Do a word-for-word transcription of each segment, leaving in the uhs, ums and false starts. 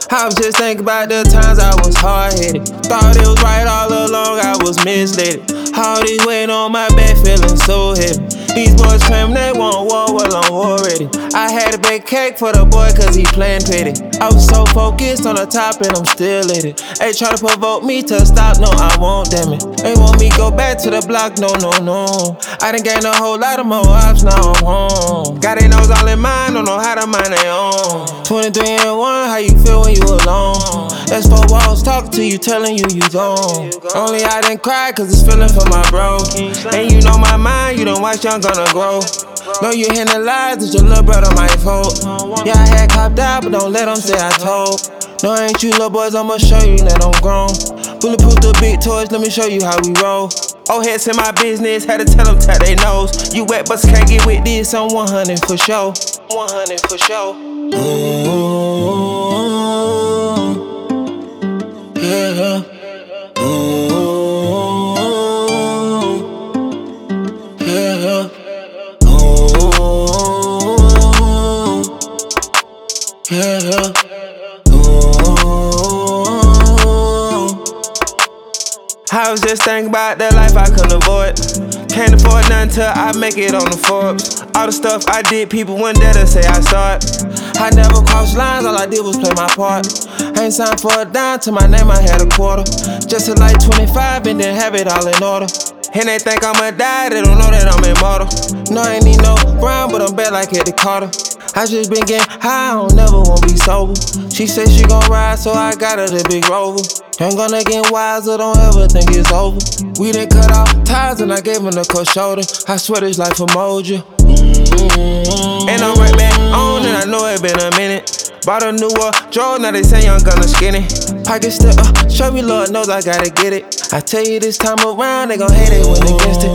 I was just thinking about the times I was hard-headed. Thought it was right all along, I was misled. All these weight on my back, feeling so heavy. These boys claim they want war, well I'm war ready. I had a big cake for the boy cause he playin' petty. I was so focused on the top and I'm still at it. They try to provoke me to stop, no I won't, damn it. They want me go back to the block, no, no, no. I done gained a whole lot of more ops, now I'm home. Got they nose all in mine, don't know how to mind their own. twenty-three and one, how you feel when you alone? That's four walls talking to you, telling you you gone. Only I didn't cry cause it's feeling for my bro. And you know my mind, you don't watch young gonna grow. Know you hearing the lies, it's your little brother my fault. Yeah, I had copped out, but don't let them say I told. No, ain't you little boys, I'ma show you that I'm grown. Bulletproof the big toys, let me show you how we roll. Old heads in my business, had to tell them tap they nose. You wet, but can't get with this, I'm one hundred for sure. one hundred for sure. Ooh, yeah. Ooh, yeah. Yeah. I was just thinking about the life I couldn't avoid. Can't afford nothing till I make it on the Forbes. All the stuff I did, people wouldn't dare to say I saw it. I never crossed lines, all I did was play my part. Ain't signed for a dime, to my name I had a quarter. Just to like twenty-five and then have it all in order. And they think I'ma die, they don't know that I'm immortal. No, I ain't need no brown, but I'm bad like Eddie Carter. I just been getting high, I don't never wanna be sober. She said she gon' ride, so I got her the big Rover. I'm gonna get wiser, don't ever think it's over. We done cut off ties and I gave him the cold shoulder. I swear this life emoji. Mm-hmm. And I'm right back on and I know it been a minute. Bought a new wardrobe, now they say young gunna skinny. Pocket still up, show me Lord knows I gotta get it. I tell you this time around, they gon' hate it when they against it.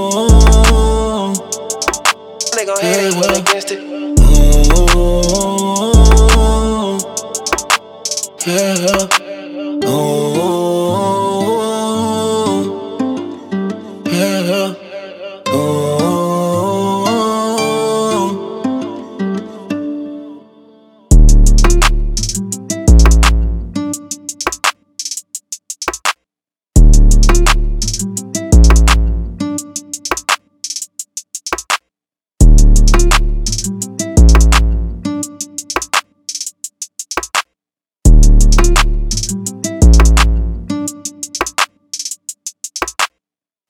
They gon' hate it when they against it. Yeah.